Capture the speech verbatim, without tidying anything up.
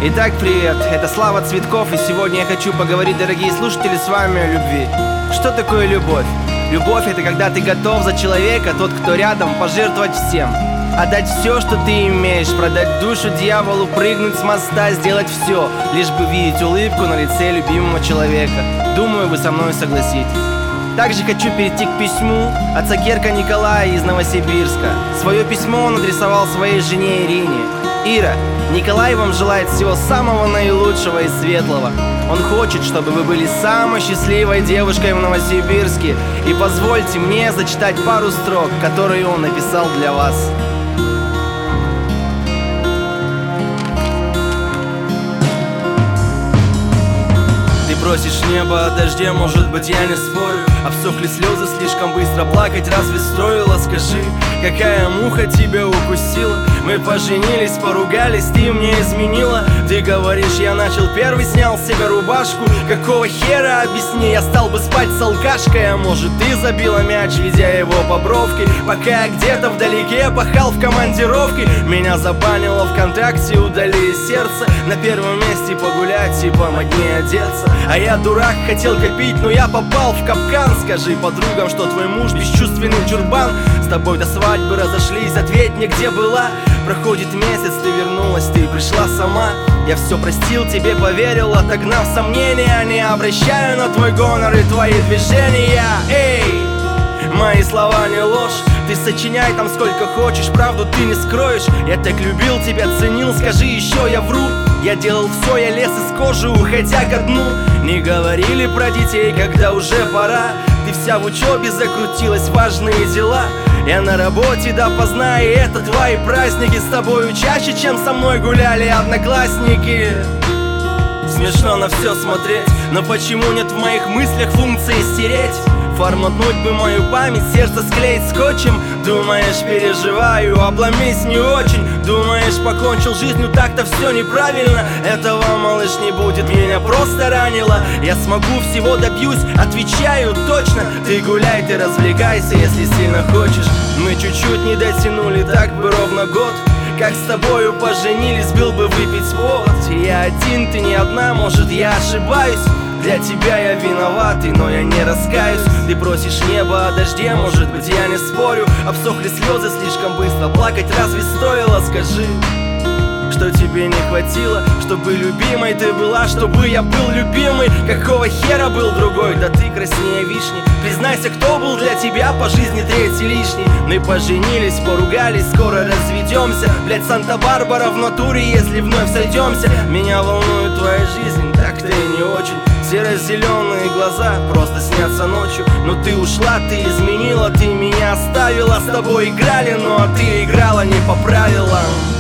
Итак, привет, это Слава Цветков, и сегодня я хочу поговорить, дорогие слушатели, с вами о любви. Что такое любовь? Любовь — это когда ты готов за человека, тот, кто рядом, пожертвовать всем. Отдать все, что ты имеешь, продать душу дьяволу, прыгнуть с моста, сделать все, лишь бы видеть улыбку на лице любимого человека. Думаю, вы со мной согласитесь. Также хочу перейти к письму отца Герка Николая из Новосибирска. Свое письмо он адресовал своей жене Ирине. Ира, Николай вам желает всего самого наилучшего и светлого. Он хочет, чтобы вы были самой счастливой девушкой в Новосибирске. И позвольте мне зачитать пару строк, которые он написал для вас. Ты просишь небо о дожде, может быть, я не спорю. Обсохли слезы, слишком быстро плакать разве стоило? Скажи, какая муха тебя укусила? Мы поженились, поругались, ты мне изменила. Ты говоришь, я начал первый, снял с себя рубашку. Какого хера, объясни, я стал бы спать с алкашкой? А может, ты забила мяч, ведя его по бровке, пока я где-то вдалеке пахал в командировке. Меня забанило ВКонтакте, удали из сердца. На первом месте погулять и помоднее одеться. А я дурак, хотел копить, но я попал в капкан. Скажи подругам, что твой муж бесчувственный чурбан. С тобой до свадьбы разошлись, ответь мне, где была. Проходит месяц, ты вернулась, ты пришла сама. Я все простил, тебе поверил, отогнав сомнения. Не обращаю на твой гонор и твои движения. Эй, мои слова не ложь. Ты сочиняй там сколько хочешь, правду ты не скроешь. Я так любил тебя, ценил, скажи еще, я вру. Я делал все, я лез из кожи, уходя ко дну. Не говорили про детей, когда уже пора. Ты вся в учебе закрутилась, важные дела. Я на работе допоздна, и это твои праздники. С тобою чаще, чем со мной гуляли одноклассники. Смешно на все смотреть, но почему нет в моих мыслях функции стереть? Форматнуть бы мою память, сердце склеить скотчем. Думаешь, переживаю, обломись не очень. Думаешь, покончил жизнью, так-то все неправильно. Этого, малыш, не будет, меня просто ранило. Я смогу, всего добьюсь, отвечаю точно. Ты гуляй, ты развлекайся, если сильно хочешь. Мы чуть-чуть не дотянули, так бы ровно год. Как с тобою поженились, был бы выпить повод. Я один, ты не одна, может, я ошибаюсь. Для тебя я виноватый, но я не раскаюсь. Ты просишь небо о дожде, может быть, я не спорю. Обсохли слезы, слишком быстро плакать разве стоило? Скажи, что тебе не хватило, чтобы любимой ты была, чтобы я был любимый. Какого хера был другой, да ты краснее вишни. Признайся, кто был для тебя по жизни третий лишний. Мы поженились, поругались, скоро разведемся. Блять, Санта-Барбара в натуре, если вновь сойдемся. Меня волнует твоя жизнь, так-то и не очень. Серо-зеленые глаза просто снятся ночью. Но ты ушла, ты изменила, ты меня оставила. С тобой играли, но ты играла не по правилам.